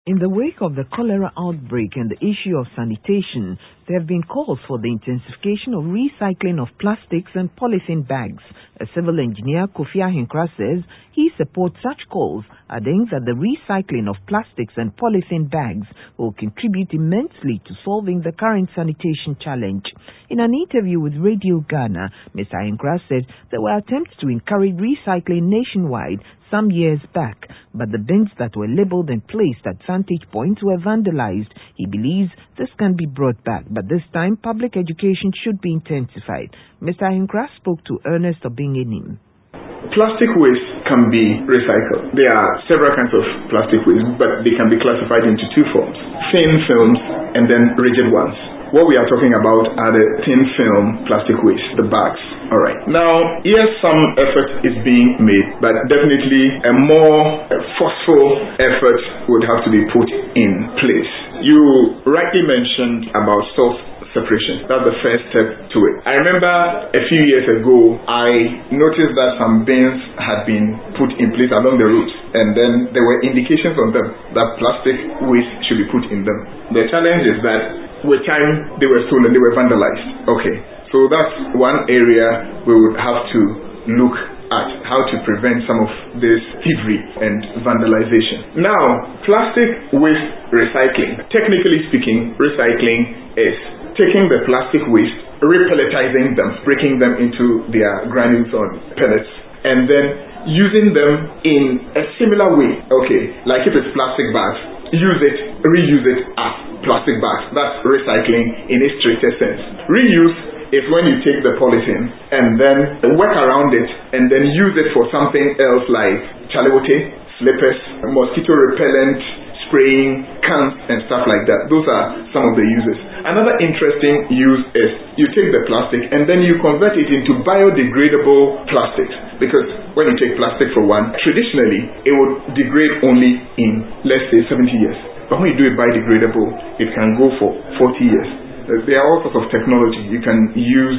In the wake of the cholera outbreak and the issue of sanitation, there have been calls for the intensification of recycling of plastics and polythene bags. A civil engineer, Kofi Ahenkra, says he supports such calls, adding that the recycling of plastics and polythene bags will contribute immensely to solving the current sanitation challenge. In an interview with Radio Ghana, Mr. Ahenkra said there were attempts to encourage recycling nationwide some years back, but the bins that were labeled and placed at vantage points were vandalized. He believes this can be brought back, but this time public education should be intensified. Mr. Ahenkra spoke to Ernest Obing-Enim. Plastic waste can be recycled. There are several kinds of plastic waste, but they can be classified into two forms: thin films and then rigid ones. What we are talking about are the thin film plastic waste, the bags. Alright. Now, yes, some effort is being made, but definitely a more forceful effort would have to be put in place. You rightly mentioned about self-separation. That's the first step to it. I remember a few years ago, I noticed that some bins had been put in place along the routes, and then there were indications on them that plastic waste should be put in them. The challenge is that with time they were stolen, they were vandalized. Okay, so that's one area we would have to look at, how to prevent some of this thievery and vandalization. Now, plastic waste recycling. Technically speaking, recycling is taking the plastic waste, repelletizing them, breaking them into their granules or pellets, and then using them in a similar way. Okay, like if it's plastic bags, use it, reuse it as plastic bags. That's recycling in its strictest sense. Reuse is when you take the polythene and then work around it and then use it for something else like chalewote, slippers, mosquito repellent, spraying, cans and stuff like that. Those are some of the uses. Another interesting use is you take the plastic and then you convert it into biodegradable plastics, because when you take plastic for one, traditionally it would degrade only in, let's say, 70 years. But when you do it biodegradable, it can go for 40 years. There are all sorts of technology. You can use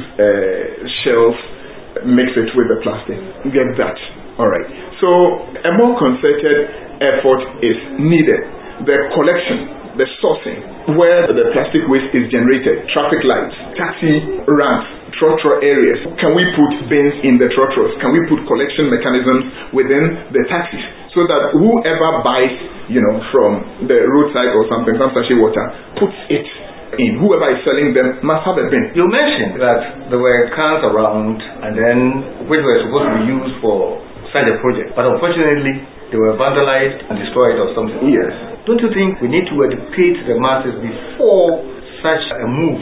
shells, mix it with the plastic, get that. Alright. So a more concerted effort is needed. The collection, the sourcing, where the plastic waste is generated, traffic lights, taxi ramps, trotro areas. Can we put bins in the trotros? Can we put collection mechanisms within the taxis so that whoever buys, from the roadside or something, some sachet water, puts it in. Whoever is selling them must have a bin. You mentioned that there were cans around and then which were supposed to be used for such a project, but unfortunately they were vandalized and destroyed or something. Yes. Don't you think we need to educate the masses before such a move?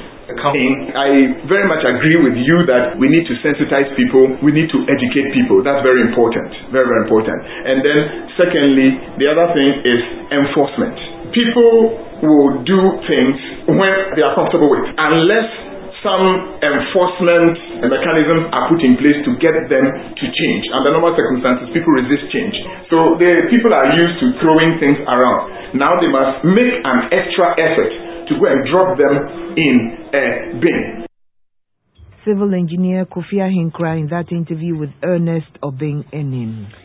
I very much agree with you that we need to sensitize people, we need to educate people. That's very important, very, very important. And then secondly, the other thing is enforcement. People will do things when they are comfortable with, unless some enforcement mechanisms are put in place to get them to change. Under normal circumstances, people resist change. So the people are used to throwing things around. Now they must make an extra effort to go and drop them in a bin. Civil engineer Kofi Ahenkra in that interview with Ernest Obing-Enim.